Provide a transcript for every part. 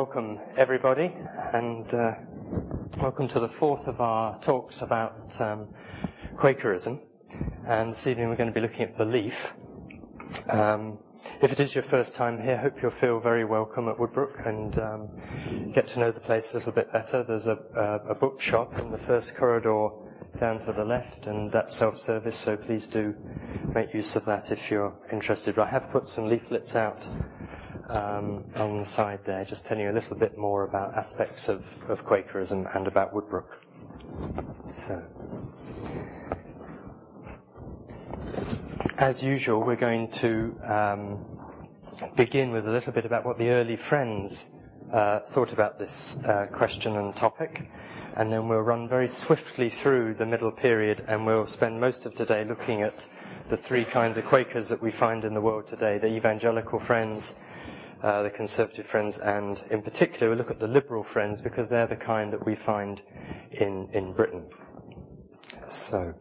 welcome everybody, and welcome to the fourth of our talks about Quakerism. And this evening we're going to be looking at belief. If it is your first time here, I hope you'll feel very welcome at Woodbrook and get to know the place a little bit better. There's a bookshop in the first corridor down to the left, and that's self-service, so please do make use of that if you're interested. I have put some leaflets out on the side there, just telling you a little bit more about aspects of Quakerism and about Woodbrook. So, as usual, we're going to begin with a little bit about what the early friends thought about this question and topic, and then we'll run very swiftly through the middle period, and we'll spend most of today looking at the three kinds of Quakers that we find in the world today: the evangelical friends, the conservative friends, and in particular we'll look at the liberal friends, because they're the kind that we find in Britain. So,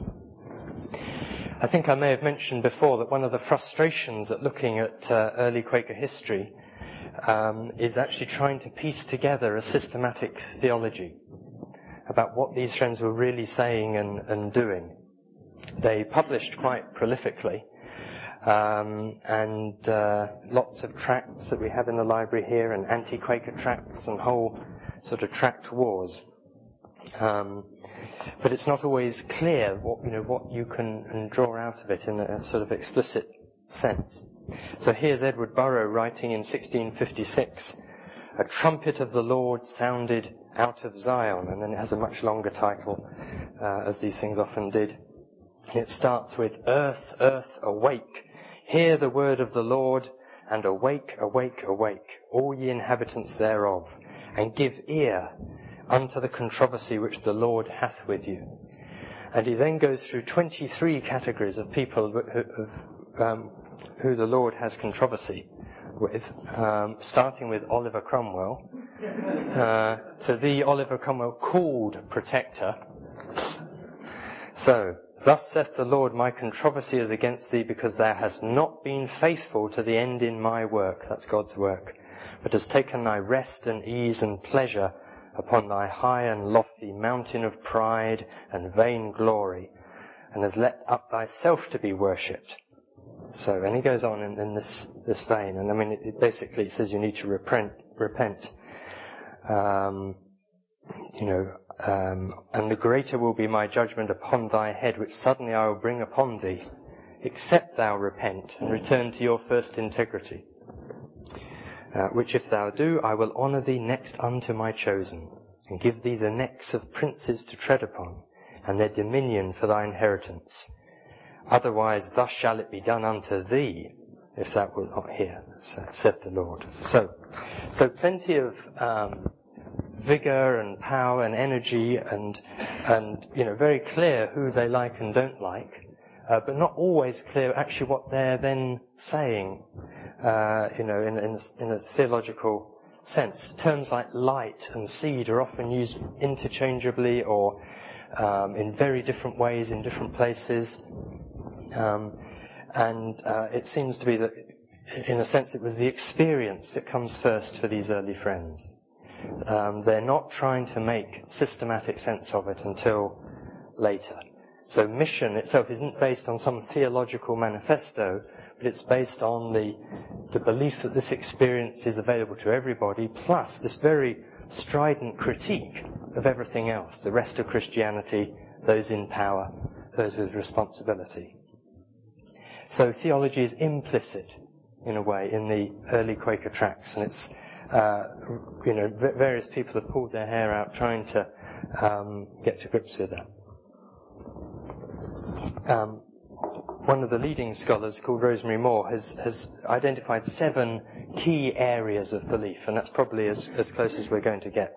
I think I may have mentioned before that one of the frustrations at looking at early Quaker history is actually trying to piece together a systematic theology about what these friends were really saying and doing. They published quite prolifically, and lots of tracts that we have in the library here, and anti-Quaker tracts and whole sort of tract wars. But it's not always clear what you can draw out of it in a sort of explicit sense. So here's Edward Burrow writing in 1656, "A trumpet of the Lord sounded out of Zion," and then it has a much longer title, as these things often did. It starts with, "Earth, earth, awake, hear the word of the Lord, and awake, awake, awake, all ye inhabitants thereof, and give ear unto the controversy which the Lord hath with you." And he then goes through 23 categories of people who the Lord has controversy with, starting with Oliver Cromwell, to thee, Oliver Cromwell, called protector. So, "Thus saith the Lord, my controversy is against thee, because thou hast not been faithful to the end in my work," that's God's work, "but hast taken thy rest and ease and pleasure upon thy high and lofty mountain of pride and vain glory, and has let up thyself to be worshipped." So, and he goes on in this vein, and I mean, it basically says you need to repent. "And the greater will be my judgment upon thy head, which suddenly I will bring upon thee, except thou repent and return to your first integrity. Which if thou do, I will honour thee next unto my chosen, and give thee the necks of princes to tread upon, and their dominion for thy inheritance. Otherwise thus shall it be done unto thee, if thou wilt not hear, saith the Lord." So plenty of vigour and power and energy, and very clear who they like and don't like, but not always clear actually what they're then saying, in a theological sense. Terms like light and seed are often used interchangeably or in very different ways in different places, and it seems to be that, in a sense, it was the experience that comes first for these early friends. They're not trying to make systematic sense of it until later. So mission itself isn't based on some theological manifesto, but it's based on the belief that this experience is available to everybody, plus this very strident critique of everything else, the rest of Christianity, those in power, those with responsibility. So theology is implicit, in a way, in the early Quaker tracts, and it's various people have pulled their hair out trying to get to grips with that. One of the leading scholars, called Rosemary Moore, has identified 7 key areas of belief, and that's probably as close as we're going to get.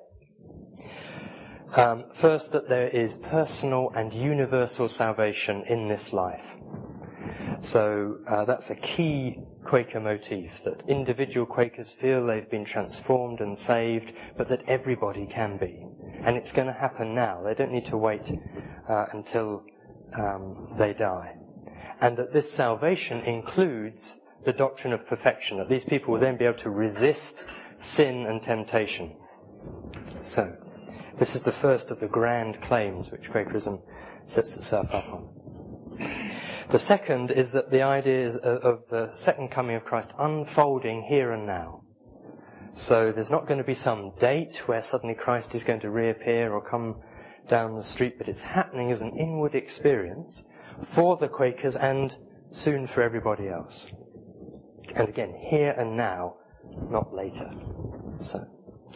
First, that there is personal and universal salvation in this life. So that's a key Quaker motif, that individual Quakers feel they've been transformed and saved, but that everybody can be. And it's going to happen now. They don't need to wait until they die. And that this salvation includes the doctrine of perfection, that these people will then be able to resist sin and temptation. So, this is the first of the grand claims which Quakerism sets itself up on. The second is that the idea of the second coming of Christ unfolding here and now. So there's not going to be some date where suddenly Christ is going to reappear or come down the street, but it's happening as an inward experience for the Quakers and soon for everybody else. And again, here and now, not later. So,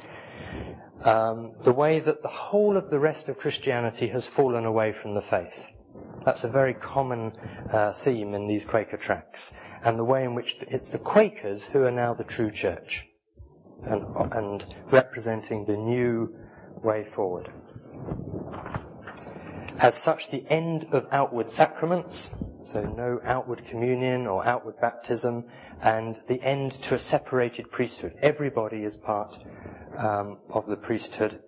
the way that the whole of the rest of Christianity has fallen away from the faith. That's a very common theme in these Quaker tracts. And the way in which it's the Quakers who are now the true church and representing the new way forward. As such, the end of outward sacraments, so no outward communion or outward baptism, and the end to a separated priesthood. Everybody is part of the priesthood.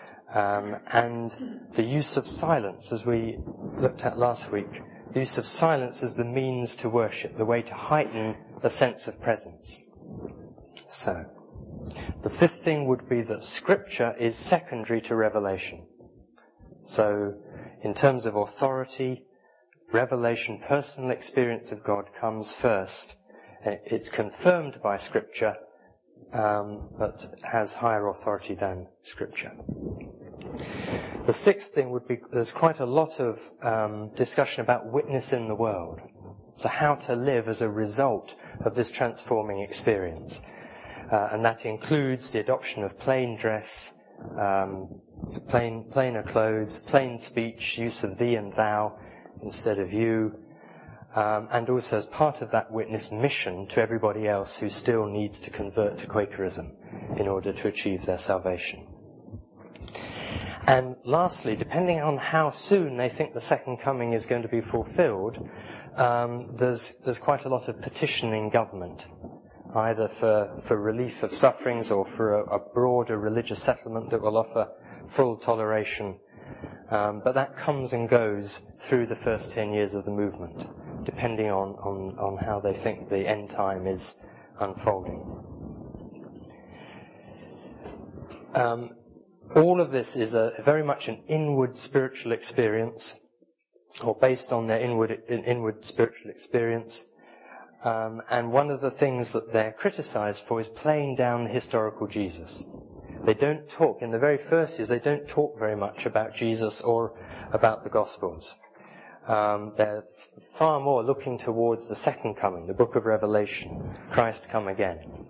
And the use of silence, as we looked at last week, the use of silence as the means to worship, the way to heighten the sense of presence. So, the fifth thing would be that Scripture is secondary to revelation. So, in terms of authority, revelation, personal experience of God comes first. It's confirmed by Scripture, but has higher authority than Scripture. The sixth thing would be, there's quite a lot of discussion about witness in the world. So how to live as a result of this transforming experience. And that includes the adoption of plain dress, plainer clothes, plain speech, use of thee and thou instead of you, and also as part of that witness, mission to everybody else who still needs to convert to Quakerism in order to achieve their salvation. And lastly, depending on how soon they think the second coming is going to be fulfilled, there's quite a lot of petitioning government, either for relief of sufferings or for a broader religious settlement that will offer full toleration. But that comes and goes through the first 10 years of the movement, depending on how they think the end time is unfolding. All of this is very much an inward spiritual experience, or based on their inward spiritual experience. And one of the things that they're criticized for is playing down the historical Jesus. They don't talk, in the very first years, they don't talk very much about Jesus or about the Gospels. They're far more looking towards the second coming, the book of Revelation, Christ come again.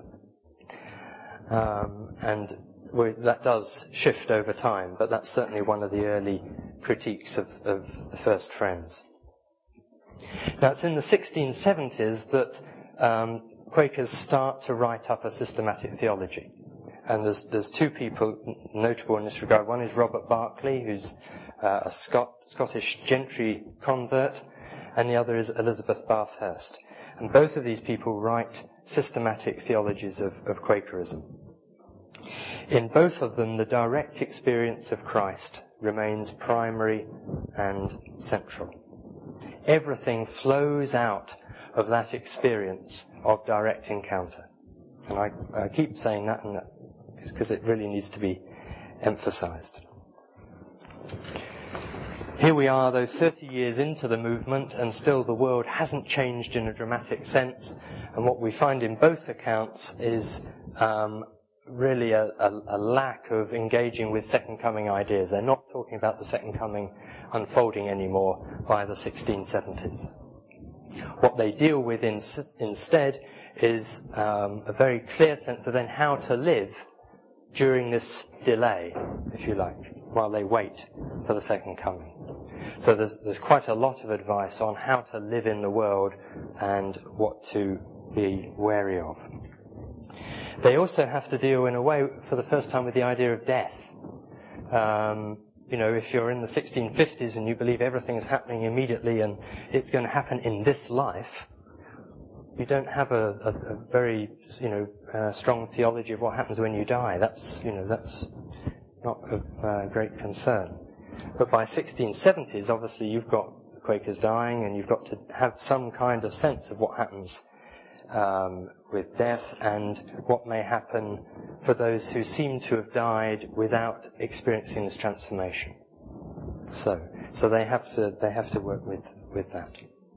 And that does shift over time, but that's certainly one of the early critiques of the first Friends. Now, it's in the 1670s that Quakers start to write up a systematic theology. And there's two people notable in this regard. One is Robert Barclay, who's a Scottish gentry convert, and the other is Elizabeth Bathurst. And both of these people write systematic theologies of Quakerism. In both of them, the direct experience of Christ remains primary and central. Everything flows out of that experience of direct encounter. And I keep saying that because it really needs to be emphasized. Here we are, though, 30 years into the movement, and still the world hasn't changed in a dramatic sense. And what we find in both accounts is really a lack of engaging with second coming ideas. They're not talking about the second coming unfolding anymore by the 1670s. What they deal with instead is a very clear sense of then how to live during this delay, if you like, while they wait for the second coming. So there's quite a lot of advice on how to live in the world and what to be wary of. They also have to deal in a way for the first time with the idea of death. If you're in the 1650s and you believe everything's happening immediately and it's going to happen in this life, you don't have a very, strong theology of what happens when you die. That's not of great concern. But by 1670s, obviously, you've got Quakers dying, and you've got to have some kind of sense of what happens death, and what may happen for those who seem to have died without experiencing this transformation. So they have to work with that.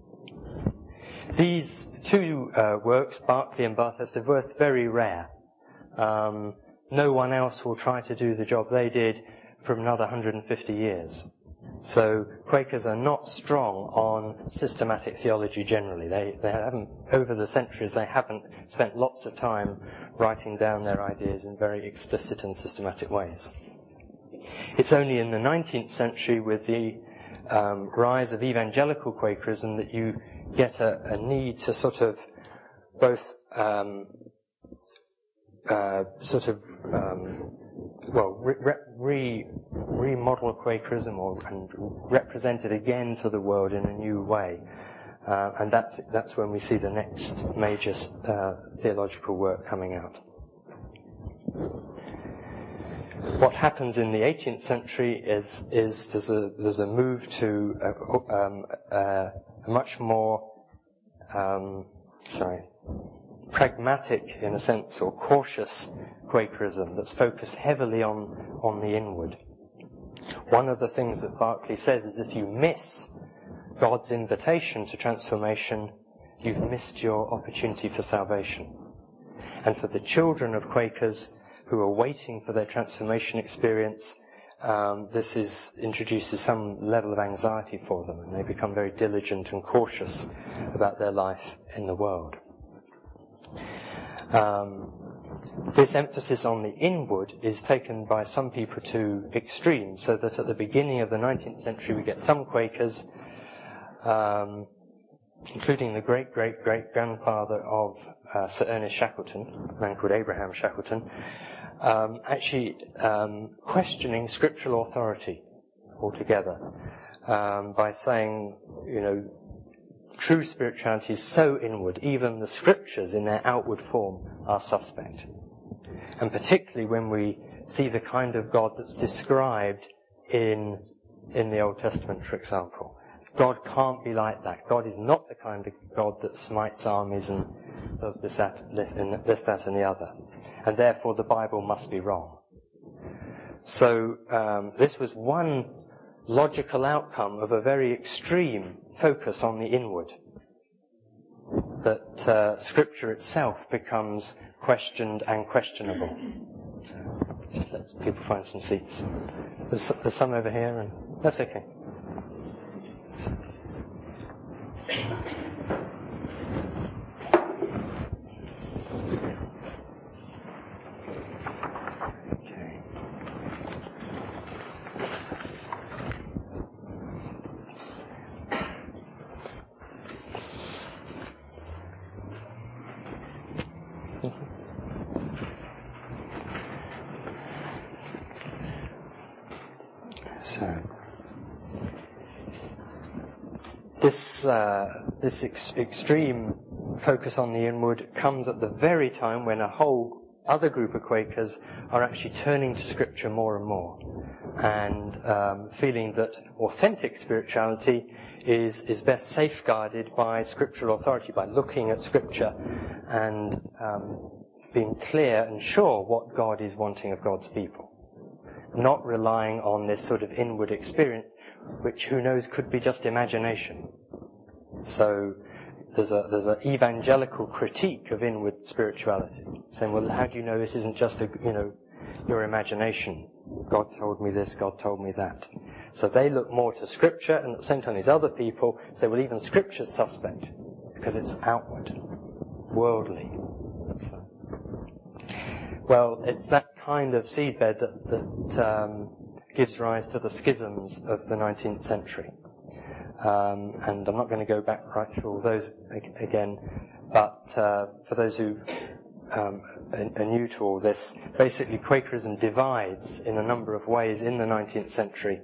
These two works, Berkeley and Bathurst, are both very rare. No one else will try to do the job they did for another 150 years. So Quakers are not strong on systematic theology generally. They haven't, over the centuries, they haven't spent lots of time writing down their ideas in very explicit and systematic ways. It's only in the 19th century, with the rise of evangelical Quakerism, that you get a need to sort of both remodel Quakerism and represent it again to the world in a new way, and that's when we see the next major theological work coming out. What happens in the 18th century is there's a move to a much more pragmatic, in a sense, or cautious Quakerism that's focused heavily on the inward. One of the things that Berkeley says is if you miss God's invitation to transformation, you've missed your opportunity for salvation. And for the children of Quakers who are waiting for their transformation experience, this introduces some level of anxiety for them, and they become very diligent and cautious about their life in the world. This emphasis on the inward is taken by some people to extremes, so that at the beginning of the 19th century we get some Quakers, including the great-great-great-grandfather of Sir Ernest Shackleton, a man called Abraham Shackleton, actually questioning scriptural authority altogether, by saying, true spirituality is so inward, even the scriptures in their outward form are suspect. And particularly when we see the kind of God that's described in the Old Testament, for example. God can't be like that. God is not the kind of God that smites armies and does this, that, and the other. And therefore the Bible must be wrong. So this was one logical outcome of a very extreme focus on the inward, that Scripture itself becomes questioned and questionable. So just let people find some seats. There's some over here, and that's okay. This extreme focus on the inward comes at the very time when a whole other group of Quakers are actually turning to Scripture more and more, and feeling that authentic spirituality is best safeguarded by scriptural authority, by looking at Scripture and being clear and sure what God is wanting of God's people, not relying on this sort of inward experience, which, who knows, could be just imagination. So there's an evangelical critique of inward spirituality, saying, well, how do you know this isn't just your imagination? God told me this, God told me that. So they look more to Scripture, and at the same time these other people say, well, even Scripture's suspect, because it's outward, worldly. So, well, it's that kind of seedbed that gives rise to the schisms of the 19th century. And I'm not going to go back right through all those again, but for those who are new to all this, basically Quakerism divides in a number of ways in the 19th century.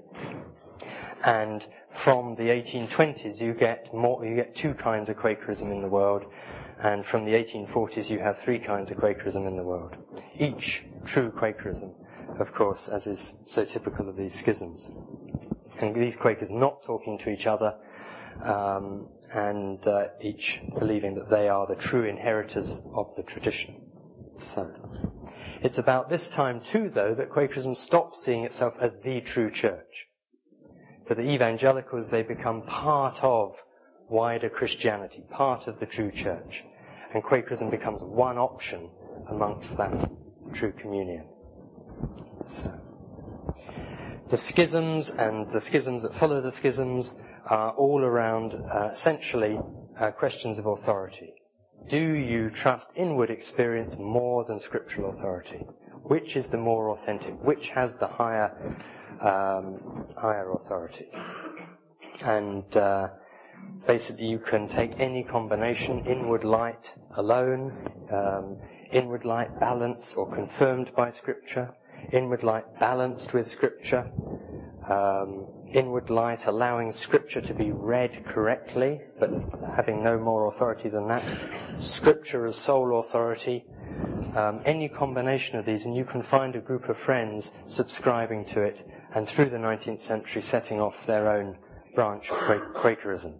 And from the 1820s you get two kinds of Quakerism in the world, and from the 1840s you have three kinds of Quakerism in the world. Each true Quakerism, of course, as is so typical of these schisms. And these Quakers not talking to each other, and each believing that they are the true inheritors of the tradition. So, it's about this time too, though, that Quakerism stops seeing itself as the true church. For the evangelicals, they become part of wider Christianity, part of the true church. And Quakerism becomes one option amongst that true communion. So, the schisms and the schisms that follow the schisms are all around, essentially, questions of authority. Do you trust inward experience more than scriptural authority? Which is the more authentic? Which has the higher authority? And basically you can take any combination, inward light alone, inward light balanced or confirmed by Scripture, inward light balanced with Scripture, inward light allowing Scripture to be read correctly, but having no more authority than that, Scripture as sole authority, any combination of these, and you can find a group of friends subscribing to it, and through the 19th century setting off their own branch of Quakerism.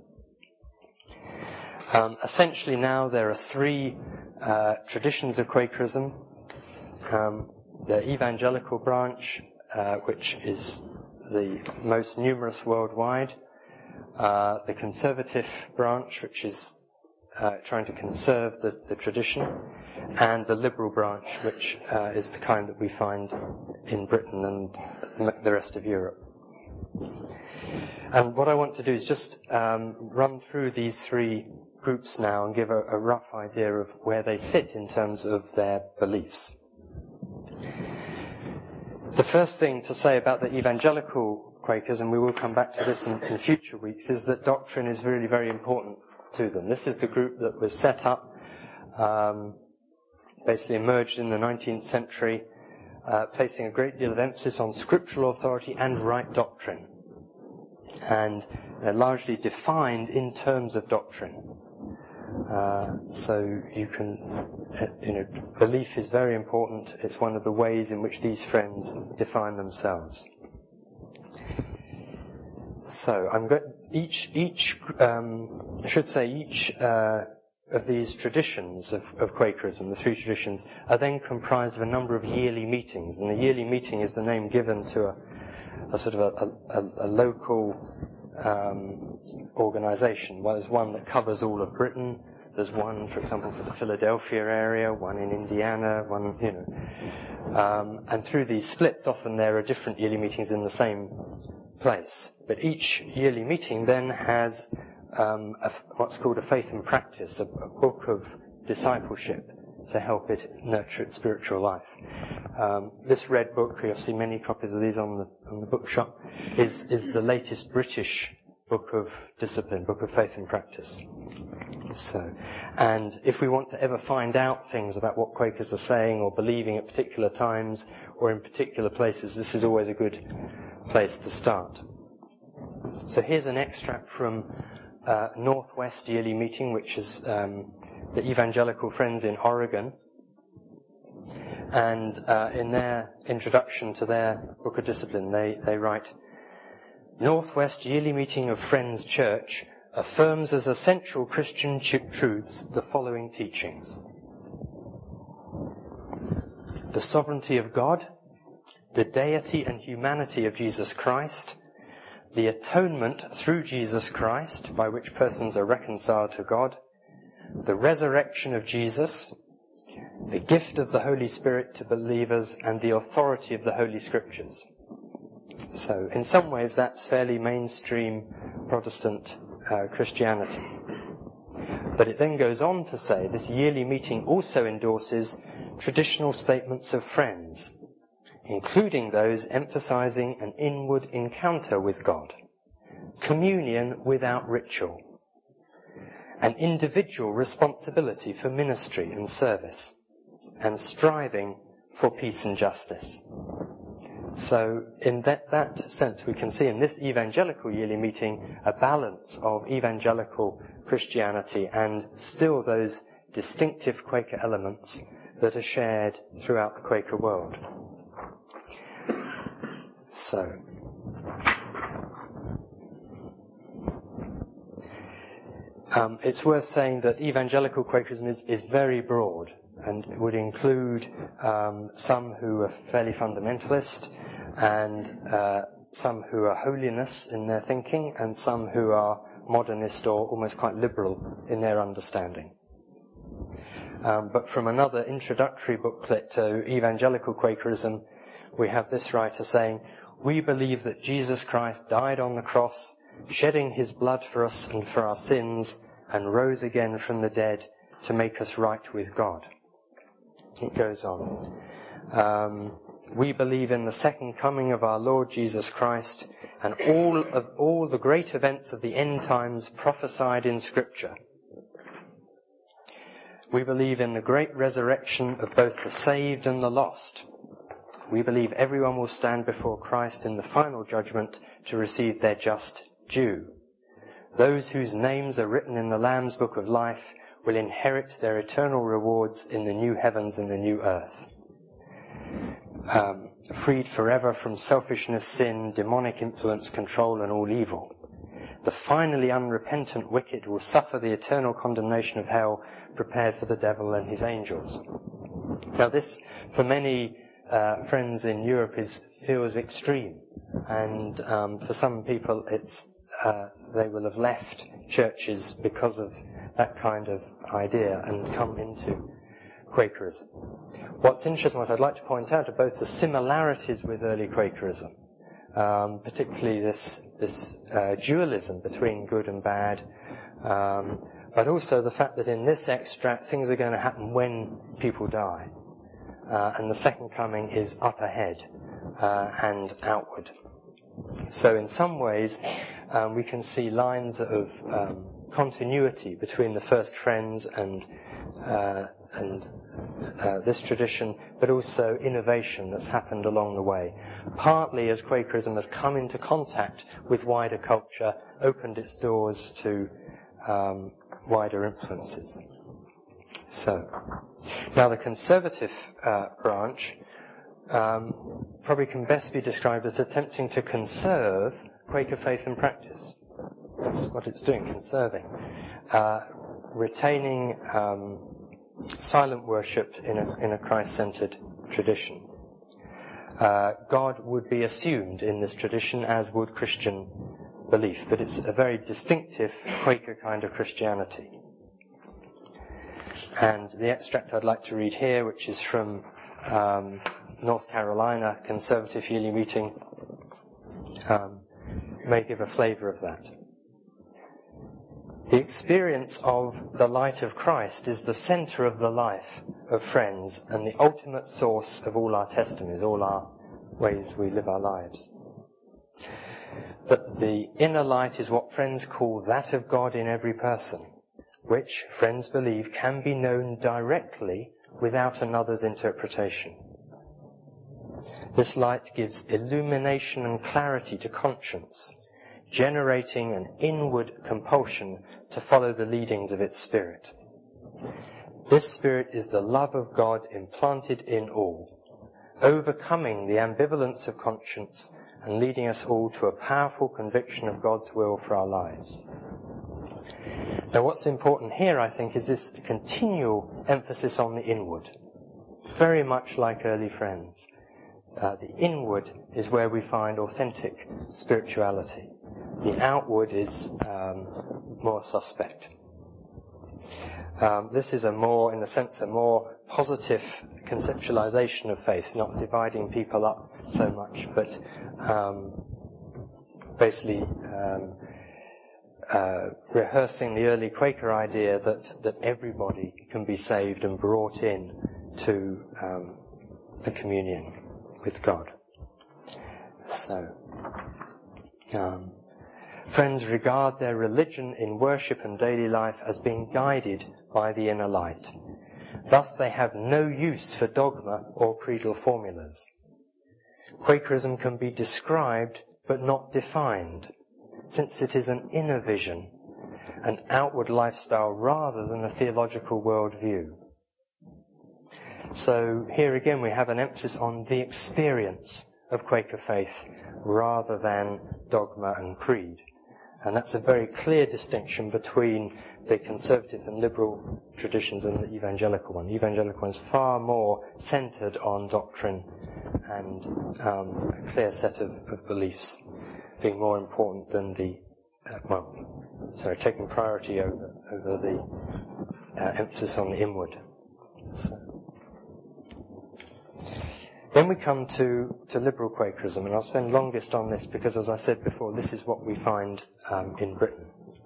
Essentially now there are three traditions of Quakerism. The evangelical branch, which is the most numerous worldwide, the conservative branch, which is trying to conserve the tradition, and the liberal branch, which is the kind that we find in Britain and the rest of Europe. And what I want to do is just run through these three groups now and give a rough idea of where they sit in terms of their beliefs. The first thing to say about the evangelical Quakers, and we will come back to this in future weeks, is that doctrine is really very important to them. This is the group that was set up, basically emerged in the 19th century, placing a great deal of emphasis on scriptural authority and right doctrine. And they're largely defined in terms of doctrine. So you can, belief is very important. It's one of the ways in which these friends define themselves. So each of these traditions of Quakerism, the three traditions, are then comprised of a number of yearly meetings, and the yearly meeting is the name given to a sort of a local organisation. Well, there's one that covers all of Britain. There's one, for example, for the Philadelphia area, one in Indiana, one, and through these splits, often there are different yearly meetings in the same place. But each yearly meeting then has what's called a faith and practice, a book of discipleship to help it nurture its spiritual life. This red book, you'll see many copies of these on the bookshop, is the latest British book of discipline, book of faith and practice. So, and if we want to ever find out things about what Quakers are saying or believing at particular times or in particular places, this is always a good place to start. So here's an extract from Northwest Yearly Meeting, which is the Evangelical Friends in Oregon. And in their introduction to their Book of Discipline, they write, Northwest Yearly Meeting of Friends Church affirms as essential Christian truths the following teachings. The sovereignty of God, the deity and humanity of Jesus Christ, the atonement through Jesus Christ by which persons are reconciled to God, the resurrection of Jesus, the gift of the Holy Spirit to believers, and the authority of the Holy Scriptures. So, in some ways, that's fairly mainstream Protestant Christianity. But it then goes on to say this yearly meeting also endorses traditional statements of friends, including those emphasizing an inward encounter with God, communion without ritual, an individual responsibility for ministry and service, and striving for peace and justice. So in that sense, we can see in this evangelical yearly meeting a balance of evangelical Christianity and still those distinctive Quaker elements that are shared throughout the Quaker world. So, It's worth saying that evangelical Quakerism is very broad and would include some who are fairly fundamentalist and some who are holiness in their thinking and some who are modernist or almost quite liberal in their understanding. But from another introductory booklet to evangelical Quakerism, we have this writer saying, "We believe that Jesus Christ died on the cross, shedding his blood for us and for our sins, and rose again from the dead to make us right with God." It goes on. We believe in the second coming of our Lord Jesus Christ and all the great events of the end times prophesied in Scripture. We believe in the great resurrection of both the saved and the lost. We believe everyone will stand before Christ in the final judgment to receive their just due. Those whose names are written in the Lamb's Book of Life will inherit their eternal rewards in the new heavens and the new earth. Freed forever from selfishness, sin, demonic influence, control, and all evil. The finally unrepentant wicked will suffer the eternal condemnation of hell prepared for the devil and his angels. Now this, for many friends in Europe, feels extreme, and for some people they will have left churches because of that kind of idea and come into Quakerism. What's interesting, what I'd like to point out, are both the similarities with early Quakerism, particularly this dualism between good and bad, but also the fact that in this extract things are going to happen when people die, and the second coming is up ahead and outward. So in some ways we can see lines of continuity between the first Friends and this tradition, but also innovation that's happened along the way. Partly as Quakerism has come into contact with wider culture, opened its doors to wider influences. So, now the conservative branch probably can best be described as attempting to conserve Quaker faith and practice. That's what it's doing, conserving. Retaining silent worship in a Christ-centered tradition. God would be assumed in this tradition, as would Christian belief, but it's a very distinctive Quaker kind of Christianity. And the extract I'd like to read here, which is from North Carolina Conservative Yearly Meeting, may give a flavour of that. The experience of the light of Christ is the centre of the life of Friends and the ultimate source of all our testimonies, all our ways we live our lives. That the inner light is what Friends call that of God in every person, which, Friends believe, can be known directly without another's interpretation. This light gives illumination and clarity to conscience, generating an inward compulsion to follow the leadings of its Spirit. This Spirit is the love of God implanted in all, overcoming the ambivalence of conscience and leading us all to a powerful conviction of God's will for our lives. Now what's important here, I think, is this continual emphasis on the inward, very much like early Friends. The inward is where we find authentic spirituality. The outward is more suspect. This is a more positive conceptualization of faith, not dividing people up so much, but basically rehearsing the early Quaker idea that everybody can be saved and brought in to the communion with God. So, Friends regard their religion in worship and daily life as being guided by the inner light. Thus they have no use for dogma or creedal formulas. Quakerism can be described but not defined, since it is an inner vision, an outward lifestyle rather than a theological worldview. So here again we have an emphasis on the experience of Quaker faith rather than dogma and creed. And that's a very clear distinction between the conservative and liberal traditions and the evangelical one. The evangelical one is far more centered on doctrine and a clear set of beliefs being more important than taking priority over the emphasis on the inward. So. Then we come to liberal Quakerism, and I'll spend longest on this because, as I said before, this is what we find in Britain.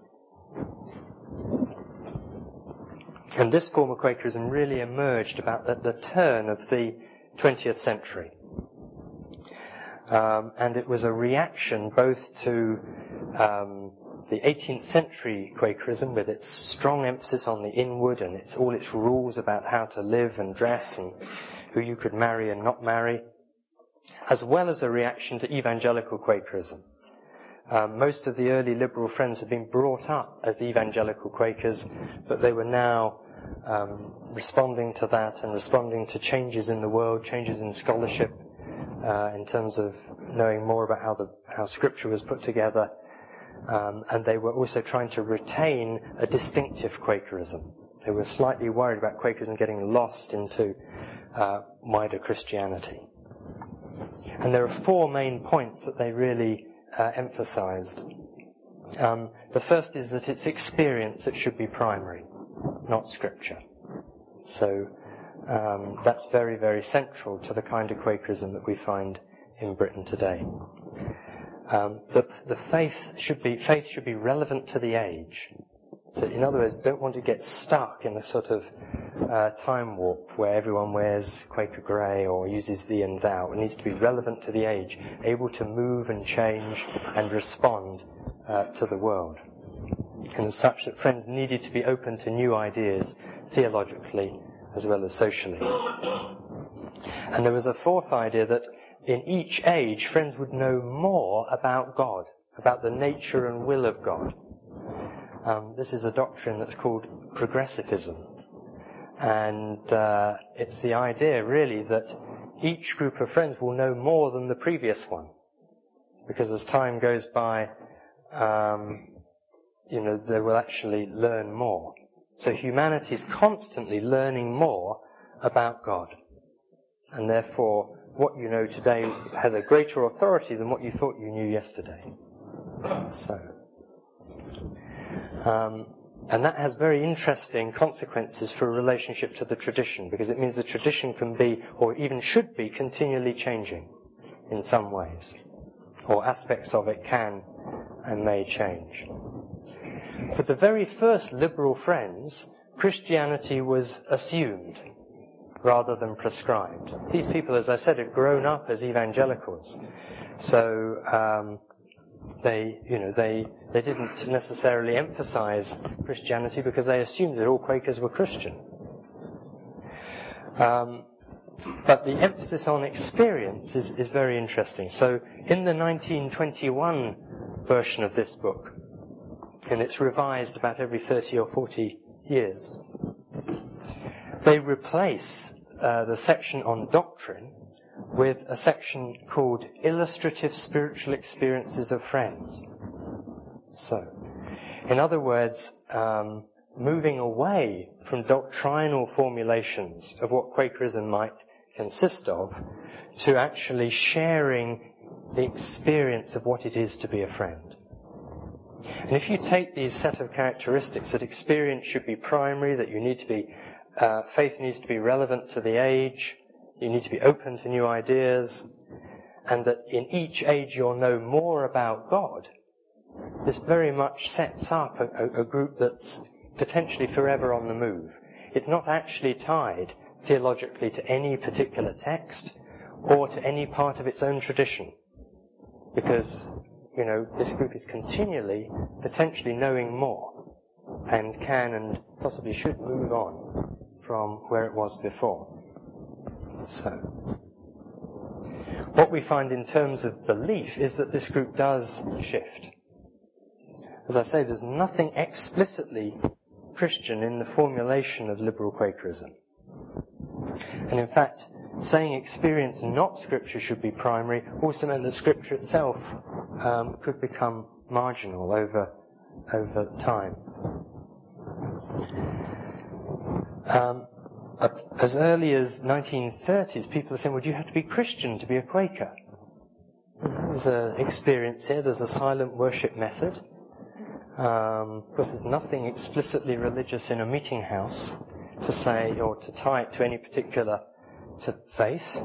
And this form of Quakerism really emerged about the turn of the 20th century. And it was a reaction both to the 18th century Quakerism with its strong emphasis on the inward and all its rules about how to live and dress and who you could marry and not marry, as well as a reaction to evangelical Quakerism. Most of the early liberal friends had been brought up as evangelical Quakers, but they were now responding to that and responding to changes in the world, changes in scholarship, in terms of knowing more about how Scripture was put together, and they were also trying to retain a distinctive Quakerism. They were slightly worried about Quakerism getting lost into wider Christianity. And there are four main points that they really emphasized. The first is that it's experience that should be primary, not Scripture. So that's very, very central to the kind of Quakerism that we find in Britain today. The faith should be relevant to the age. So in other words, don't want to get stuck in a sort of time warp where everyone wears Quaker grey or uses thee and thou. It needs to be relevant to the age, able to move and change and respond to the world. And as such that friends needed to be open to new ideas theologically as well as socially. And there was a fourth idea that in each age friends would know more about God, about the nature and will of God. This is a doctrine that's called progressivism. And it's the idea, really, that each group of friends will know more than the previous one. Because as time goes by, they will actually learn more. So humanity is constantly learning more about God. And therefore, what you know today has a greater authority than what you thought you knew yesterday. So... and that has very interesting consequences for a relationship to the tradition, because it means the tradition can be, or even should be, continually changing in some ways. Or aspects of it can and may change. For the very first liberal friends, Christianity was assumed rather than prescribed. These people, as I said, had grown up as evangelicals. So... They didn't necessarily emphasize Christianity because they assumed that all Quakers were Christian. But the emphasis on experience is very interesting. So in the 1921 version of this book, and it's revised about every 30 or 40 years, they replace the section on doctrine with a section called Illustrative Spiritual Experiences of Friends. So, in other words, moving away from doctrinal formulations of what Quakerism might consist of, to actually sharing the experience of what it is to be a friend. And if you take these set of characteristics, that experience should be primary, that you need to be, faith needs to be relevant to the age, you need to be open to new ideas, and that in each age you'll know more about God, this very much sets up a group that's potentially forever on the move. It's not actually tied theologically to any particular text or to any part of its own tradition, because, this group is continually, potentially knowing more, and can and possibly should move on from where it was before. So, what we find in terms of belief is that this group does shift. As I say, there's nothing explicitly Christian in the formulation of liberal Quakerism. And in fact, saying experience, not Scripture, should be primary also meant that Scripture itself could become marginal over time. As early as 1930s, people are saying, well, do you have to be Christian to be a Quaker? There's an experience here. There's a silent worship method. Of course, there's nothing explicitly religious in a meeting house to say or to tie it to any particular faith.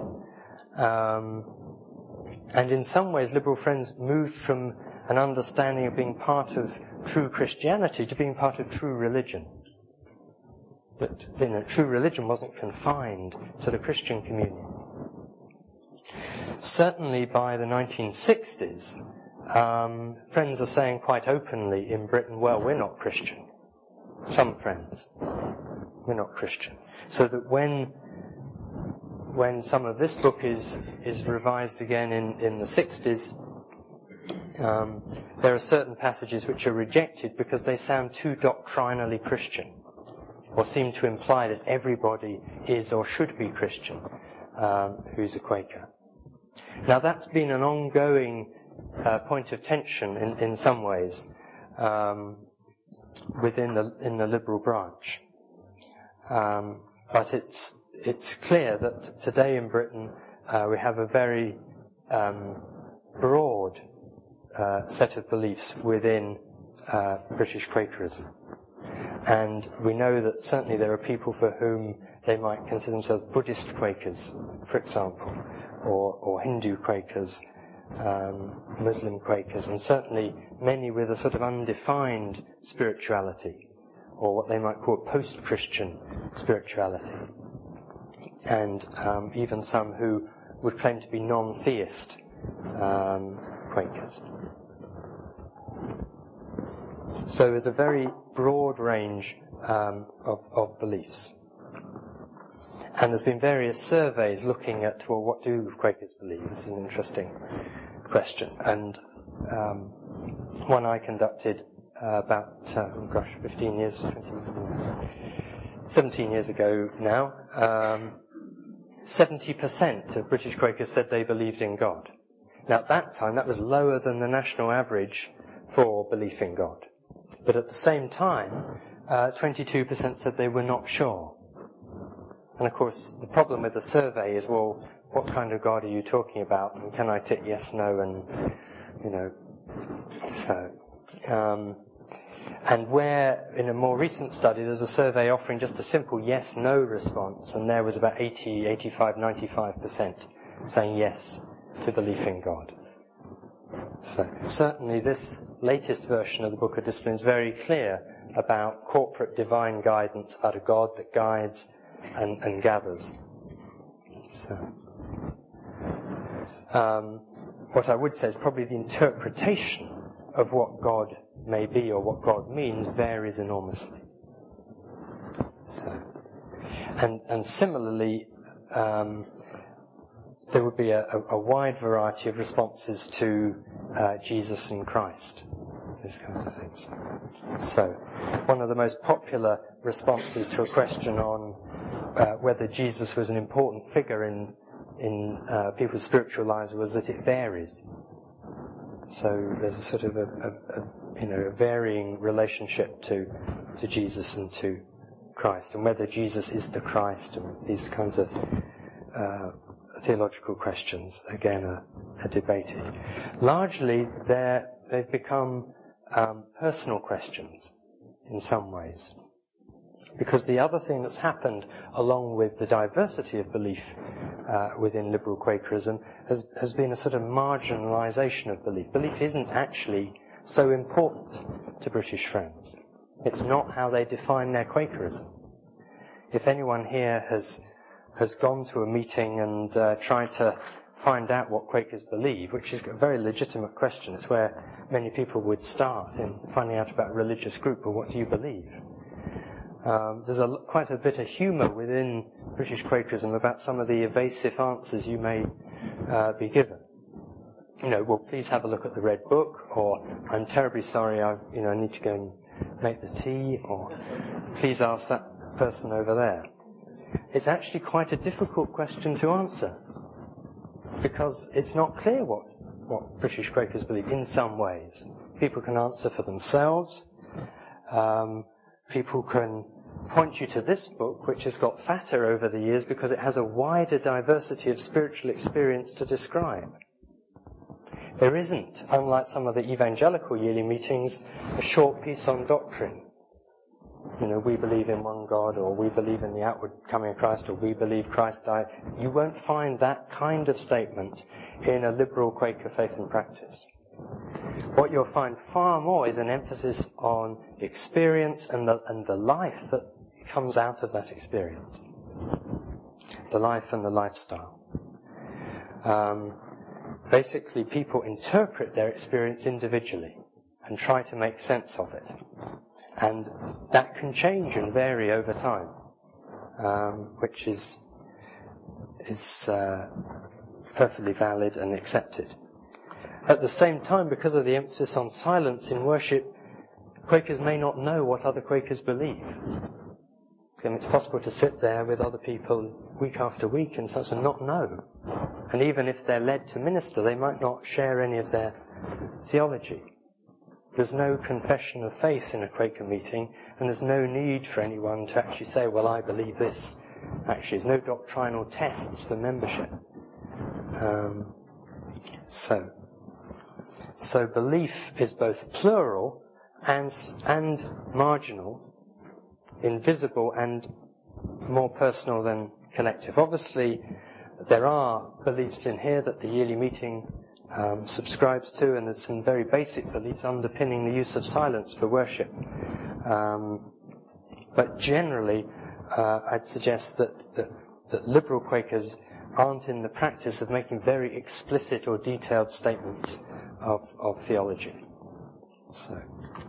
And in some ways, Liberal Friends moved from an understanding of being part of true Christianity to being part of true religion. But true religion wasn't confined to the Christian communion. Certainly by the 1960s, Friends are saying quite openly in Britain, well, we're not Christian. Some Friends, we're not Christian. So that when some of this book is revised again in the 60s, there are certain passages which are rejected because they sound too doctrinally Christian, or seem to imply that everybody is or should be Christian who's a Quaker. Now that's been an ongoing point of tension in some ways within the Liberal branch. But it's clear that today in Britain we have a very broad set of beliefs within British Quakerism. And we know that certainly there are people for whom they might consider themselves Buddhist Quakers, for example, or Hindu Quakers, Muslim Quakers, and certainly many with a sort of undefined spirituality, or what they might call post-Christian spirituality. And even some who would claim to be non-theist Quakers. So there's a very broad range of beliefs. And there's been various surveys looking at, well, what do Quakers believe? This is an interesting question. And one I conducted about 17 years ago now, 70% of British Quakers said they believed in God. Now at that time, that was lower than the national average for belief in God. But at the same time, 22% said they were not sure. And of course, the problem with the survey is, well, what kind of God are you talking about? And can I tick yes, no, and, so. And where, in a more recent study, there's a survey offering just a simple yes, no response, and there was about 80, 85, 95% saying yes to belief in God. So certainly this latest version of the Book of Discipline is very clear about corporate divine guidance, about a God that guides and gathers. So, what I would say is probably the interpretation of what God may be or what God means varies enormously. So, and similarly, there would be a wide variety of responses to Jesus and Christ, these kinds of things. So, one of the most popular responses to a question on whether Jesus was an important figure in people's spiritual lives was that it varies. So there's a sort of a varying relationship to Jesus and to Christ, and whether Jesus is the Christ, and these kinds of theological questions again are debated. Largely, they've become personal questions in some ways. Because the other thing that's happened, along with the diversity of belief within liberal Quakerism, has been a sort of marginalisation of belief. Belief isn't actually so important to British Friends. It's not how they define their Quakerism. If anyone here has gone to a meeting and tried to find out what Quakers believe, which is a very legitimate question, it's where many people would start in finding out about a religious group, or what do you believe? There's quite a bit of humour within British Quakerism about some of the evasive answers you may be given. Well, please have a look at the Red Book, or I'm terribly sorry, I need to go and make the tea, or please ask that person over there. It's actually quite a difficult question to answer, because it's not clear what British Quakers believe in some ways. People can answer for themselves. People can point you to this book, which has got fatter over the years because it has a wider diversity of spiritual experience to describe. There isn't, unlike some of the evangelical yearly meetings, a short piece on doctrine. We believe in one God, or we believe in the outward coming of Christ, or we believe Christ died. You won't find that kind of statement in a liberal Quaker faith and practice. What you'll find far more is an emphasis on experience and the life that comes out of that experience. The life and the lifestyle. Basically, people interpret their experience individually and try to make sense of it. And that can change and vary over time, which is perfectly valid and accepted. At the same time, because of the emphasis on silence in worship, Quakers may not know what other Quakers believe. And it's possible to sit there with other people week after week and such and not know. And even if they're led to minister, they might not share any of their theology. There's no confession of faith in a Quaker meeting, and there's no need for anyone to actually say, well, I believe this. Actually, there's no doctrinal tests for membership. So belief is both plural and marginal, invisible and more personal than collective. Obviously, there are beliefs in here that the yearly meeting subscribes to, and there's some very basic beliefs underpinning the use of silence for worship. But generally, I'd suggest that liberal Quakers aren't in the practice of making very explicit or detailed statements of theology. So,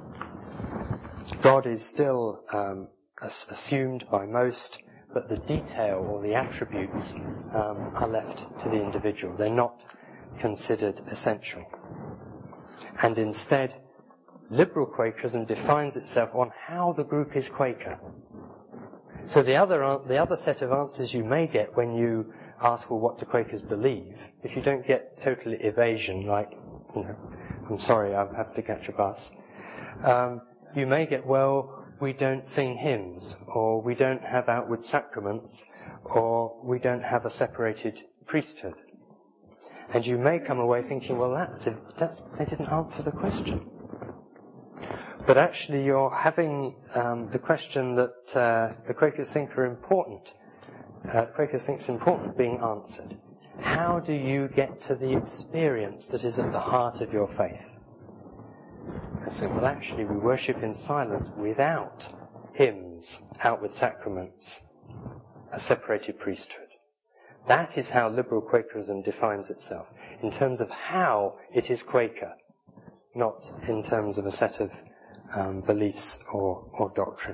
God is still assumed by most, but the detail or the attributes are left to the individual. They're not considered essential. And instead, liberal Quakerism defines itself on how the group is Quaker. So the other set of answers you may get when you ask, well, what do Quakers believe? If you don't get total evasion, like, I'm sorry, I have to catch a bus. You may get, well, we don't sing hymns, or we don't have outward sacraments, or we don't have a separated priesthood. And you may come away thinking, well, they didn't answer the question. But actually you're having the question that the Quakers think are important. Quakers think is important being answered. How do you get to the experience that is at the heart of your faith? I say, well, actually we worship in silence without hymns, outward sacraments, a separated priesthood. That is how liberal Quakerism defines itself, in terms of how it is Quaker, not in terms of a set of beliefs or doctrine.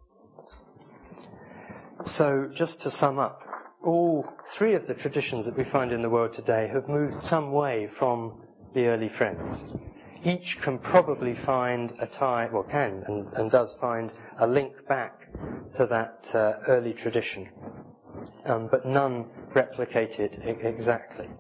So, just to sum up, all three of the traditions that we find in the world today have moved some way from the early Friends. Each can probably find a tie, well, can and does find a link back to that early tradition, but none replicate it exactly.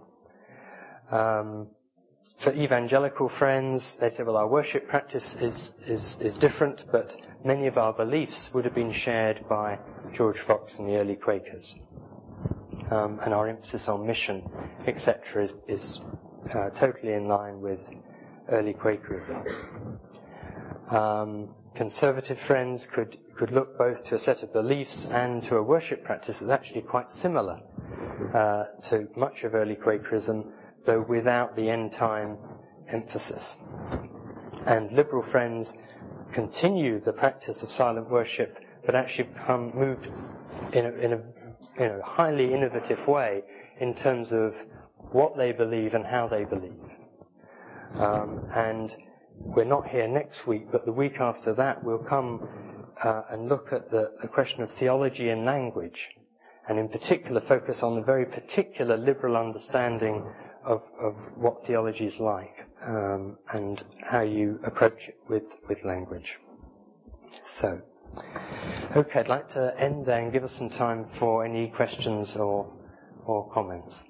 For evangelical Friends, they say, well, our worship practice is different, but many of our beliefs would have been shared by George Fox and the early Quakers. And our emphasis on mission, etc., is totally in line with early Quakerism. Conservative Friends could look both to a set of beliefs and to a worship practice that's actually quite similar to much of early Quakerism, though without the end-time emphasis. And liberal Friends continue the practice of silent worship, but actually moved in a highly innovative way in terms of what they believe and how they believe. And we're not here next week, but the week after that we'll come and look at the question of theology and language, and in particular focus on the very particular liberal understanding of what theology is like, and how you approach it with language. So, okay, I'd like to end there and give us some time for any questions or comments.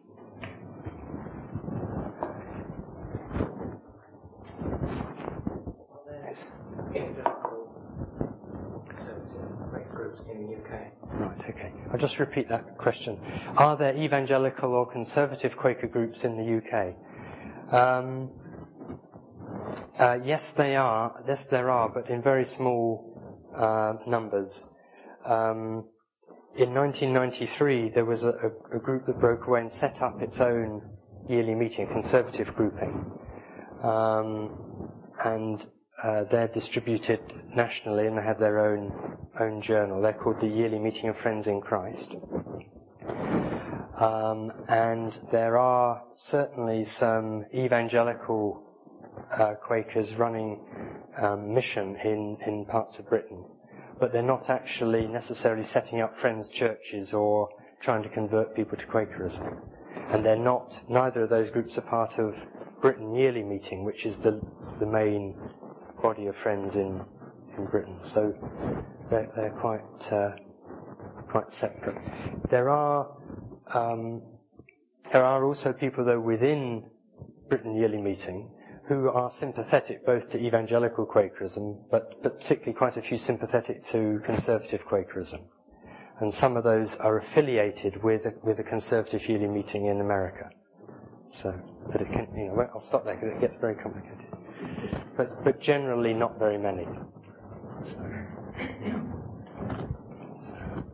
I'll just repeat that question. Are there evangelical or conservative Quaker groups in the UK? Yes, they are. Yes, there are, but in very small numbers. In 1993, there was a group that broke away and set up its own yearly meeting, a conservative grouping. And they're distributed nationally, and they have their own journal. They're called the Yearly Meeting of Friends in Christ. And there are certainly some evangelical Quakers running mission in parts of Britain, but they're not actually necessarily setting up friends' churches or trying to convert people to Quakerism. And neither of those groups are part of Britain Yearly Meeting, which is the main body of friends in Britain. So they're quite separate. There are also people, though, within Britain Yearly Meeting who are sympathetic both to evangelical Quakerism, but particularly quite a few sympathetic to conservative Quakerism. And some of those are affiliated with a conservative yearly meeting in America. So, but it can, I'll stop there because it gets very complicated. But generally not very many. So.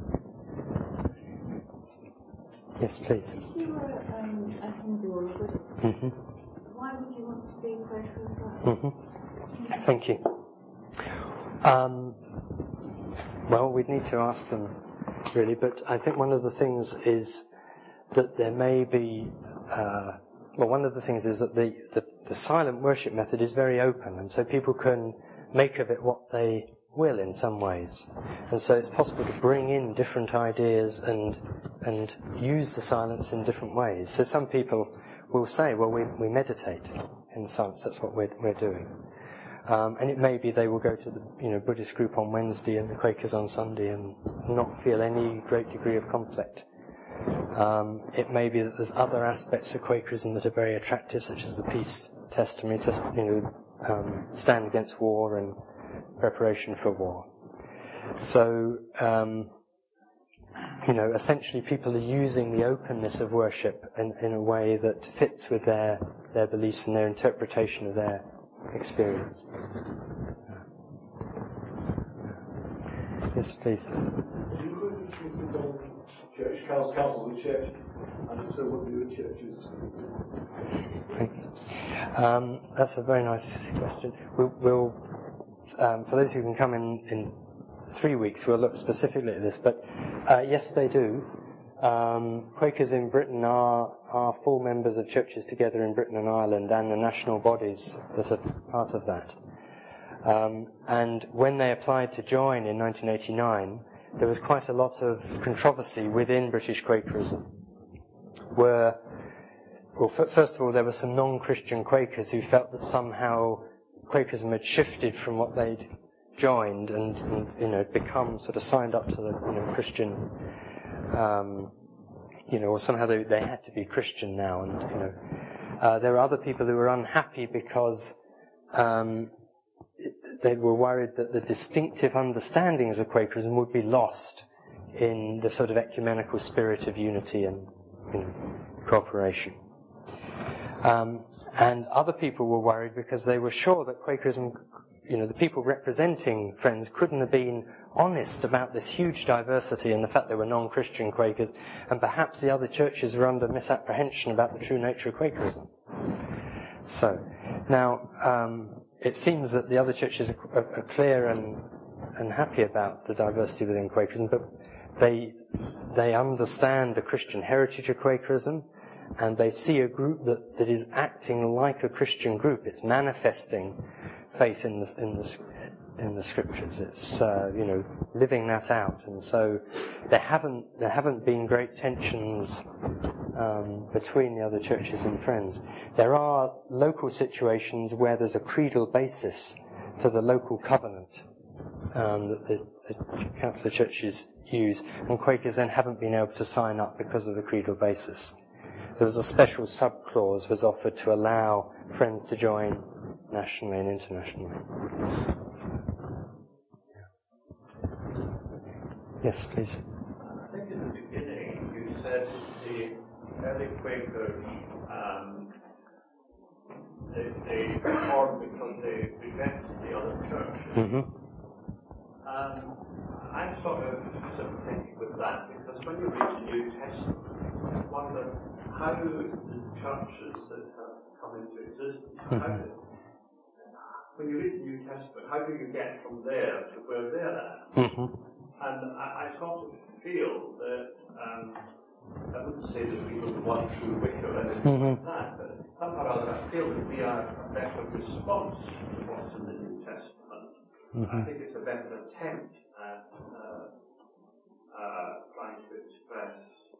Yes, please. If you were a Hindu or a Buddhist, mm-hmm. why would you want to be a Quaker as well? Mm-hmm. Thank you. Well, we'd need to ask them, really, but I think one of the things is that there may be, one of the things is that the silent worship method is very open, and so people can make of it what they will in some ways. And so it's possible to bring in different ideas and use the silence in different ways. So some people will say, well, we meditate in silence, that's what we're doing. And it may be they will go to the Buddhist group on Wednesday and the Quakers on Sunday and not feel any great degree of conflict. It may be that there's other aspects of Quakerism that are very attractive, such as the peace testimony, stand against war and preparation for war. So, essentially people are using the openness of worship in a way that fits with their beliefs and their interpretation of their experience. Yes, please. Do you include this on church councils and churches? And if so, what do the churches? Thanks. That's a very nice question. We'll for those who can come in 3 weeks, we'll look specifically at this. But yes, they do. Quakers in Britain are full members of churches together in Britain and Ireland, and the national bodies that are part of that. And when they applied to join in 1989, there was quite a lot of controversy within British Quakerism. First of all, there were some non-Christian Quakers who felt that somehow Quakerism had shifted from what they'd joined and become sort of signed up to the Christian, or somehow they had to be Christian now. And there were other people who were unhappy because they were worried that the distinctive understandings of Quakerism would be lost in the sort of ecumenical spirit of unity and cooperation. And other people were worried because they were sure that Quakerism, the people representing Friends couldn't have been honest about this huge diversity and the fact they were non-Christian Quakers, and perhaps the other churches were under misapprehension about the true nature of Quakerism. So, now, it seems that the other churches are clear and happy about the diversity within Quakerism, but they understand the Christian heritage of Quakerism, and they see a group that is acting like a Christian group. It's manifesting faith in the scriptures. It's living that out, and so there haven't been great tensions between the other churches and Friends. There are local situations where there's a creedal basis to the local covenant that the council of churches use, and Quakers then haven't been able to sign up because of the creedal basis. There was a special sub-clause was offered to allow Friends to join nationally and internationally. So, Yes, please. I think in the that the early Quakers, they formed because they rejected the other churches. Mm-hmm. I'm sort of sympathetic with that, because when you read the New Testament, you wonder how the churches that have come into existence, when you read the New Testament, how do you get from there to where they're at? Mm-hmm. And I sort of feel that, I wouldn't say that we would want through wick or anything like that, but somehow or other I feel that we are a better response to what's in the New Testament. I think it's a better attempt at trying to express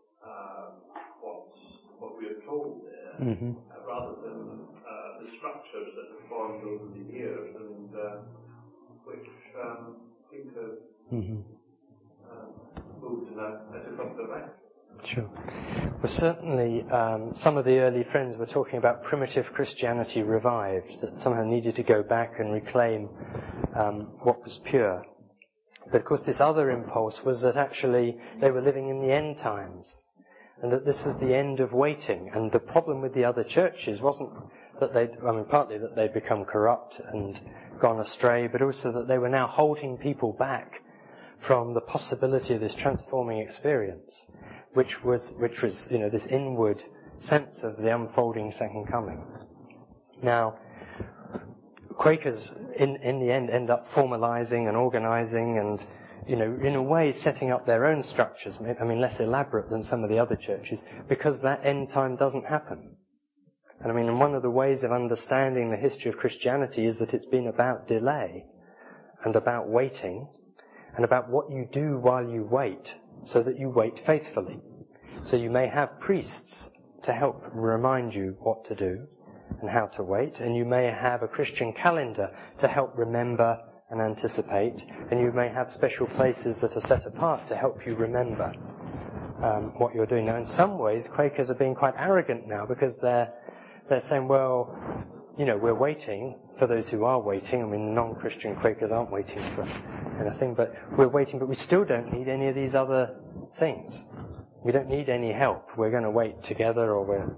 what we are told there, rather than the structures that have formed over the years and which seem to moved in a different direction. Sure. Well, certainly some of the early friends were talking about primitive Christianity revived, that somehow needed to go back and reclaim what was pure. But of course this other impulse was that actually they were living in the end times, and that this was the end of waiting. And the problem with the other churches wasn't that partly that they'd become corrupt and gone astray, but also that they were now holding people back from the possibility of this transforming experience, which was this inward sense of the unfolding second coming. Now, Quakers in the end up formalizing and organizing and, in a way setting up their own structures, less elaborate than some of the other churches, because that end time doesn't happen. And one of the ways of understanding the history of Christianity is that it's been about delay and about waiting and about what you do while you wait, so that you wait faithfully. So you may have priests to help remind you what to do and how to wait, and you may have a Christian calendar to help remember and anticipate, and you may have special places that are set apart to help you remember what you're doing. Now, in some ways, Quakers are being quite arrogant now, because they're saying, well, we're waiting for those who are waiting. The non-Christian Quakers aren't waiting for anything, but we're waiting, but we still don't need any of these other things. We don't need any help. We're going to wait together, or we're...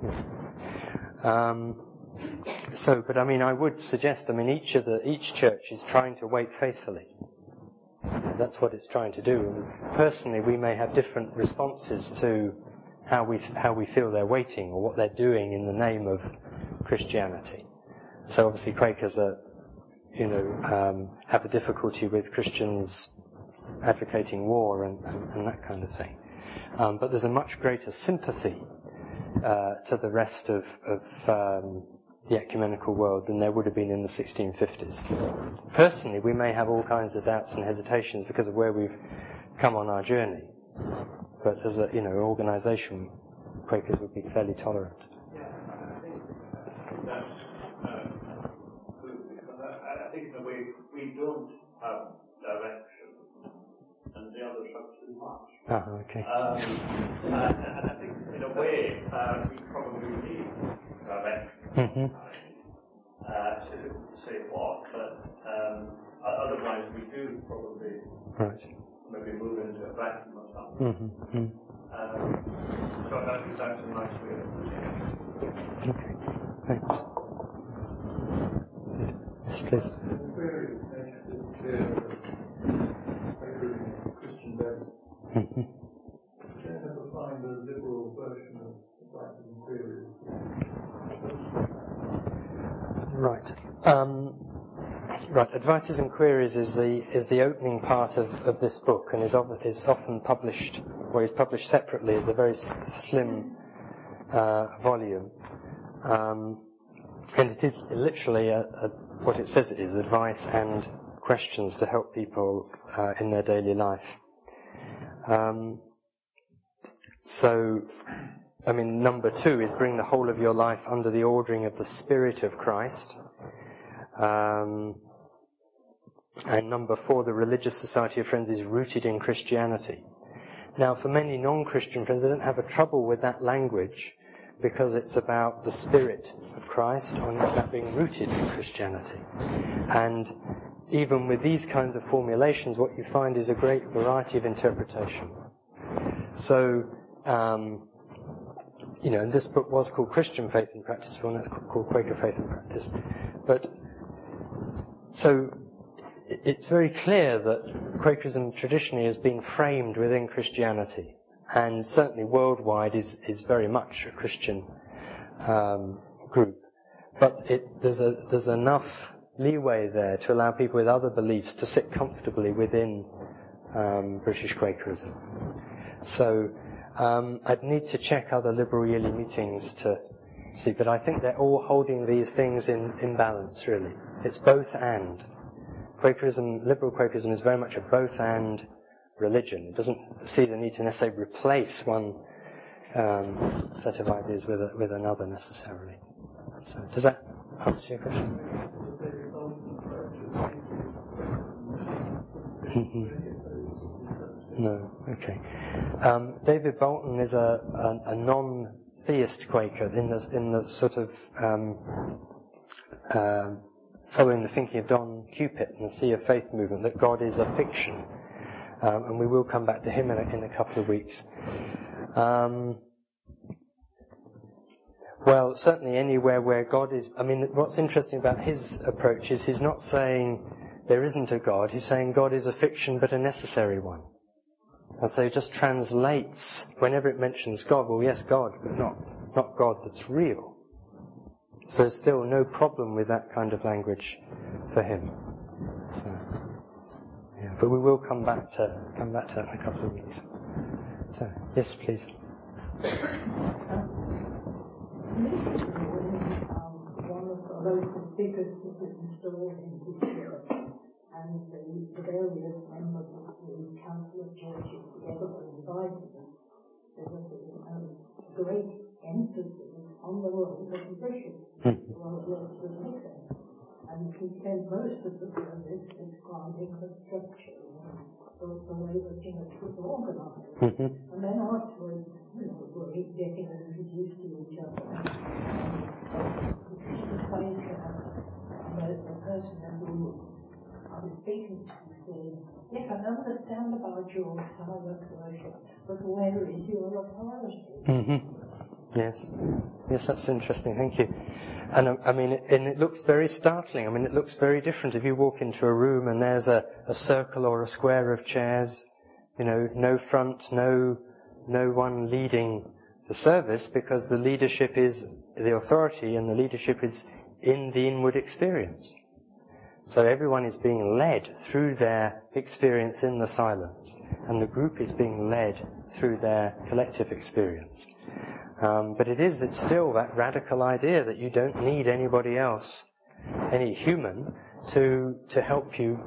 But I would suggest, each church is trying to wait faithfully. That's what it's trying to do. And personally, we may have different responses to how we feel they're waiting, or what they're doing in the name of Christianity. So obviously Quakers are, have a difficulty with Christians advocating war and that kind of thing. But there's a much greater sympathy to the rest of the ecumenical world than there would have been in the 1650s. Personally, we may have all kinds of doubts and hesitations because of where we've come on our journey. But as an organisation, Quakers would be fairly tolerant. Yeah, I think that's good, because I think in a way we don't have direction, and the others have too much. Okay. And I think in a way we probably need direction. It's difficult to say what, but otherwise we do probably maybe move into a vacuum or something. So I think that's a nice way of putting it. Okay, thanks. Yes, please. The query makes it clear that Christian best. You can never find a liberal version of Advices and Queries. Right. Right. Advices and Queries is the opening part of this book, and is often published, or is published separately as a very slim volume. And it is literally what it says it is: advice and questions to help people in their daily life. Number 2 is bring the whole of your life under the ordering of the Spirit of Christ. And number 4, the Religious Society of Friends is rooted in Christianity. Now, for many non-Christian friends, they don't have a trouble with that language, because it's about the Spirit of Christ, and it's about being rooted in Christianity. And even with these kinds of formulations, what you find is a great variety of interpretation. So, and this book was called Christian Faith and Practice, well, it's called Quaker Faith and Practice. But, so, it's very clear that Quakerism traditionally has been framed within Christianity, and certainly worldwide is very much a Christian group. But there's enough leeway there to allow people with other beliefs to sit comfortably within British Quakerism. So I'd need to check other liberal yearly meetings to see, but I think they're all holding these things in balance, really. It's both and. Quakerism, liberal Quakerism, is very much a both and religion. It doesn't see the need to necessarily replace one set of ideas with another necessarily. So does that answer your question? No, okay. David Bolton is a non-theist Quaker in the sort of following the thinking of Don Cupit and the Sea of Faith movement, that God is a fiction. And we will come back to him in a couple of weeks. Well, certainly anywhere where God is... I mean, what's interesting about his approach is he's not saying there isn't a God, he's saying God is a fiction but a necessary one. And so he just translates, whenever it mentions God, well, yes, God, but not God that's real. So there's still no problem with that kind of language for him. So, yeah, but we will come back to that in a couple of weeks. So, yes, please. Recently, one of the local figures was installed in his church, and the various members of the Council of Churches together were invited. There was a great emphasis on the role of the bishop, the role of the vicar, and he spent most of the service describing the structure, the way the church was organized. And then afterwards, we're getting introduced to each other. The person who I was speaking to said, yes, I understand about your silent worship, but where is your authority? Yes, that's interesting, thank you. And it looks very startling. I mean, it looks very different if you walk into a room and there's a circle or a square of chairs, no front, no one leading the service, because the leadership is the authority and the leadership is in the inward experience. So everyone is being led through their experience in the silence, and the group is being led through their collective experience. But it's still that radical idea that you don't need anybody else, any human, to help you,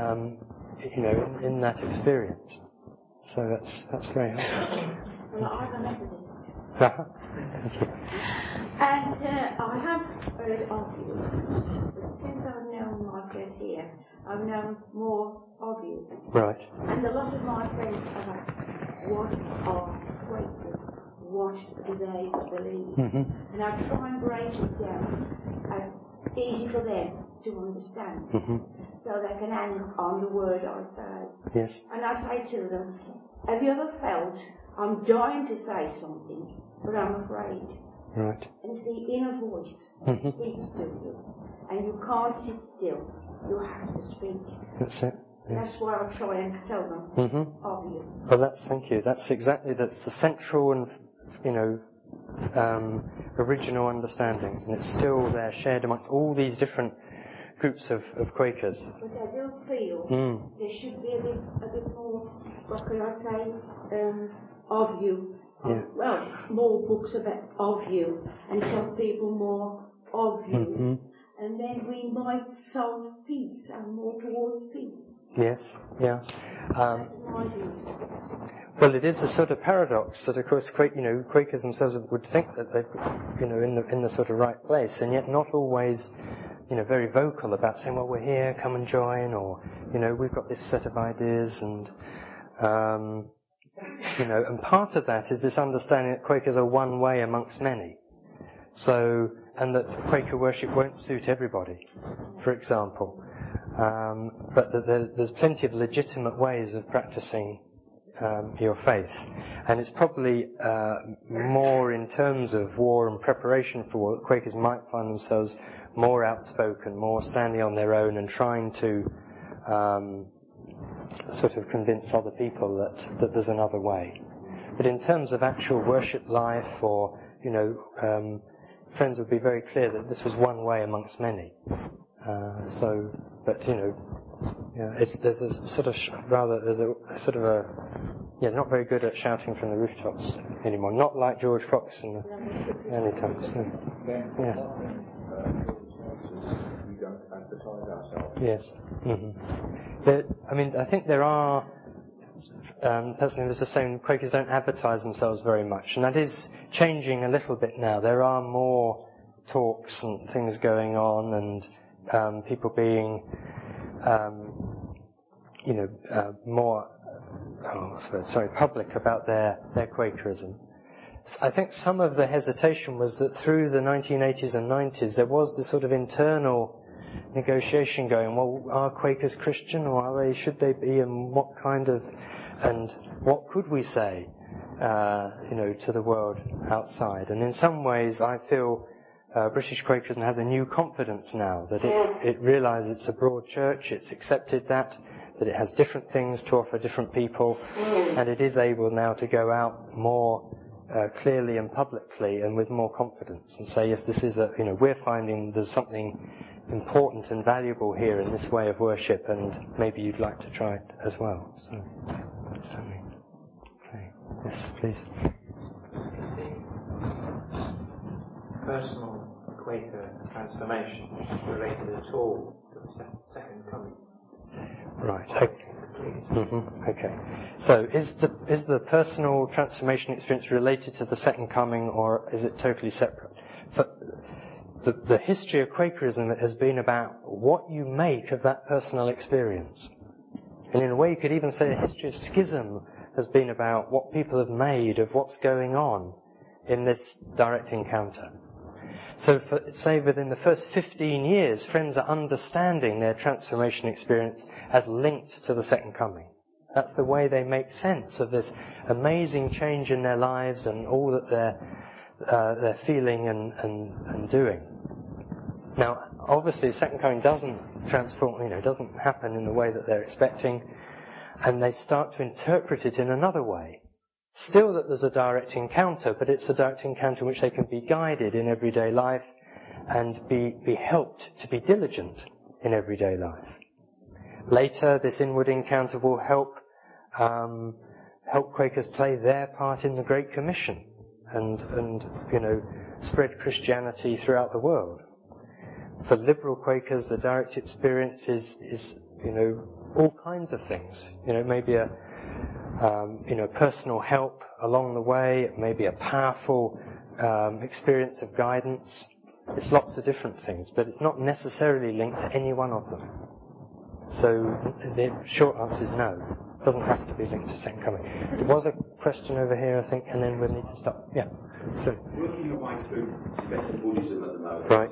in that experience. So that's very helpful. Well, I'm a Methodist. Thank you. And I have heard of you, but since I've known Margaret here, I've known more of you. Right. And a lot of my friends have asked, what are Quakers? What do they believe? And I try and break it down as easy for them to understand, so they can hang on the word I say. Yes. And I say to them, have you ever felt, I'm dying to say something, but I'm afraid? Right. And it's the inner voice that speaks to you, and you can't sit still. You have to speak. That's it. Yes. That's why I try and tell them of you. Well, thank you. That's the central and original understanding, and it's still there, shared amongst all these different groups of Quakers. But I do feel there should be a bit more, what could I say, of you. Yeah. Well, more books of you, and tell people more of you. And then we might solve peace and more towards peace. Yes, yeah. That's my view. Well, it is a sort of paradox that, of course, Quakers themselves would think that they're, in the sort of right place, and yet not always, very vocal about saying, well, we're here, come and join, or, we've got this set of ideas, and, and part of that is this understanding that Quakers are one way amongst many. So, and that Quaker worship won't suit everybody, for example. But that there's plenty of legitimate ways of practicing your faith. And it's probably more in terms of war and preparation for war that Quakers might find themselves more outspoken, more standing on their own and trying to sort of convince other people that there's another way. But in terms of actual worship life, or friends would be very clear that this was one way amongst many. There's a sort of not very good at shouting from the rooftops anymore. Not like George Fox in the early times. No. Yes. We don't advertise ourselves. Yes. Mm-hmm. I think there are. Personally, there's the same. Quakers don't advertise themselves very much, and that is changing a little bit now. There are more talks and things going on, and people being, more, public about their Quakerism. I think some of the hesitation was that through the 1980s and 90s there was this sort of internal negotiation going. Well, are Quakers Christian, or should they be, and what kind of, and what could we say, to the world outside? And in some ways, I feel British Quakerism has a new confidence now, that it realises it's a broad church, it's accepted that it has different things to offer different people, and it is able now to go out more clearly and publicly and with more confidence and say, yes, this is we're finding there's something important and valuable here in this way of worship, and maybe you'd like to try it as well. So, okay. Yes, please. Is the personal Quaker transformation related at all to the second coming? Right. Okay. Mm-hmm. Okay. So, is the personal transformation experience related to the second coming, or is it totally separate? The history of Quakerism has been about what you make of that personal experience. And in a way you could even say the history of schism has been about what people have made of what's going on in this direct encounter. So say within the first 15 years, friends are understanding their transformation experience as linked to the second coming. That's the way they make sense of this amazing change in their lives and all that they're feeling and doing. Now, obviously, the second coming doesn't transform, doesn't happen in the way that they're expecting, and they start to interpret it in another way. Still that there's a direct encounter, but it's a direct encounter in which they can be guided in everyday life and be helped to be diligent in everyday life. Later, this inward encounter will help Quakers play their part in the Great Commission and spread Christianity throughout the world. For liberal Quakers, the direct experience is all kinds of things. Maybe a personal help along the way. It may be a powerful experience of guidance. It's lots of different things, but it's not necessarily linked to any one of them. So the short answer is no. It doesn't have to be linked to second coming. There was a question over here, I think, and then we'll need to stop. Yeah. So, working your way through Tibetan Buddhism at the moment. Right.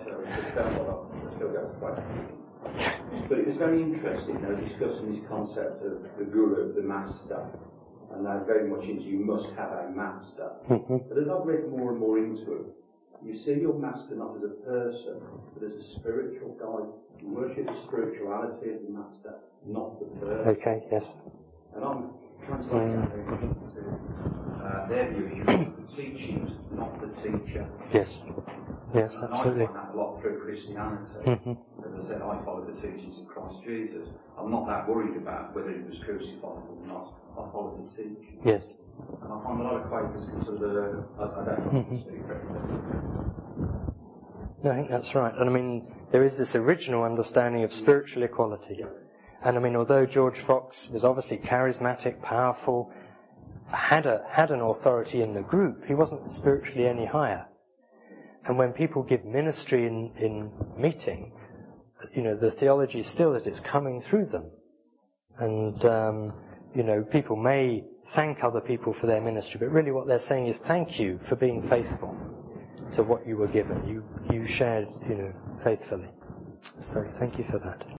But it was very interesting, discussing this concept of the guru, the master, and they're very much into you must have a master. Mm-hmm. But as I've read more and more into it, you see your master not as a person, but as a spiritual guide. You worship the spirituality of the master, not the person. Okay, yes. And I'm translating that into their view, you want the teachings, not the teacher. Yes. Yes, absolutely. I find that a lot through Christianity. Mm-hmm. As I said, I follow the teachings of Christ Jesus. I'm not that worried about whether he was crucified or not. I follow the teaching. Yes. And I find a lot of Quakers consider, I don't know, speak for everybody. No, I think that's right. And there is this original understanding of spiritual equality. And although George Fox was obviously charismatic, powerful, had an authority in the group, he wasn't spiritually any higher. And when people give ministry in meeting, the theology is still that it's coming through them. And, people may thank other people for their ministry, but really what they're saying is thank you for being faithful to what you were given. You shared, faithfully. So thank you for that.